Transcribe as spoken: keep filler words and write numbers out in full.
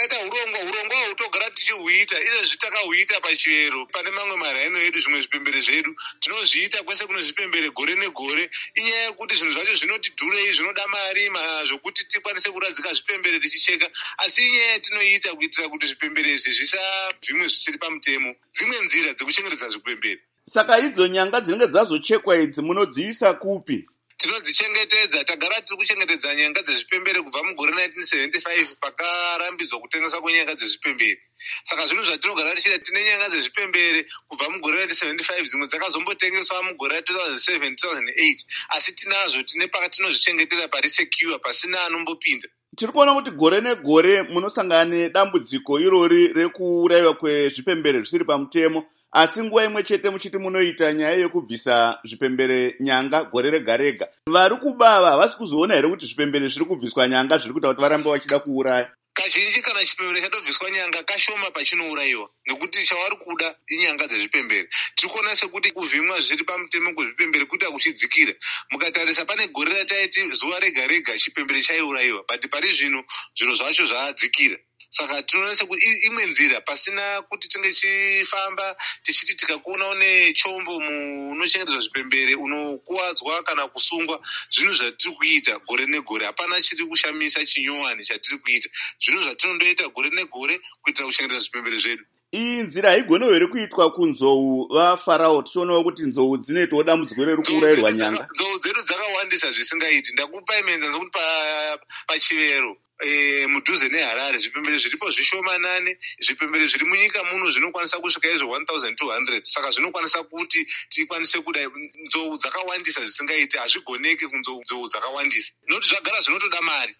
takaita urongwa urongwa hutogara tichihuita izvezvi takahuita pachivero pane mamwe maraino edu zvimwe zvipembere zvedu tinozviita kwese kuno zvipembere gore negore. Inyaya yekuti zvinhu zvacho zvinoti dhurei, zvinoda mari zvokuti tikwanise kuradzika zvipembere tichicheka, asi inyaya tinoita kuitira kuti zvipembere izvi zvisa zvimwe zvisiri pamutemo, dzimwe nzira dzekuchengetedza zvipembere. Saka idzo nyanga dzinenge dzazochekwa idzi munodziisa kupi? Tinodzichengetedza, tagara tiri kuchengetedza nyanga dzezvipembere kubva mugore nineteen seventy-five pakarambidzwa kutengeswa kwenyanga dzezvipembere. Saka zvinhu zvatinogara tichida, tine nyanga dzezvipembere kubva mugore nineteen seventy-five, dzimwe dzakazombotengeswa mugore two thousand seven two thousand eight, asi tinazo tine pakatinozvichengetera pari secure pasina anombopinda. Tiri kuona kuti gore negore munosangana nedambudziko irori rekuurayiwa kwezvipembere zvisiri pamutemo, asi nguva imwe chete muchiti munoita nyaya yekubvisa zvipembere nyanga gore rega rega. Vari kubava havasi kuzoona here kuti zvipembere zviri kubviswa nyanga zviri kuita kuti varambe vachida kuuraya? Kazhinji kana chipembere chatobviswa nyanga kashoma pachinourayiwa, nekuti chavari kuda inyanga dzezvipembere. Tiri kuona sekuti kuvhimwa zviri pamutemo kwezvipembere kuita kuchidzikira. Mukatarisa pane gore rataiti zuva rega rega chipembere chaiurayiwa, but pari zvino zviro zvacho zvadzikira. Saka tinoona sekuti imwe nzira pasina kuti tinge tichifamba tichiti tikakuona une chombo munochengetedzwa zvipembere unokuwadzwa kana kusungwa. Zvinhu zvatiri kuita gore negore, hapana chiri kushamisa chinyowani chatiri kuita. Zvinhu zvatinondoita gore negore kuitira kuchengetedza zvipembere zvedu. Iyi nzira haigone here kuitwa kunzou vaFarao? Tichionawo kuti nzou dzinoitawo dambudziko riri kuurayirwa nyanga. Nzou dzedu dzakawandisa zvisingaiti. Ndakupa imenza nzekuti pachivero E, mudhuze neHarare zvipembere zviripo zvishomanane. Zvipembere zviri munyika muno zvinokwanisa kusvika izvo one thousand two hundred. Saka zvinokwanisa kuti tikwanise kudai nzou dzakawandisa zvisingaiti, hazvigoneki kunzou dzakawandisa, nokuti zvagara zvinotoda mari.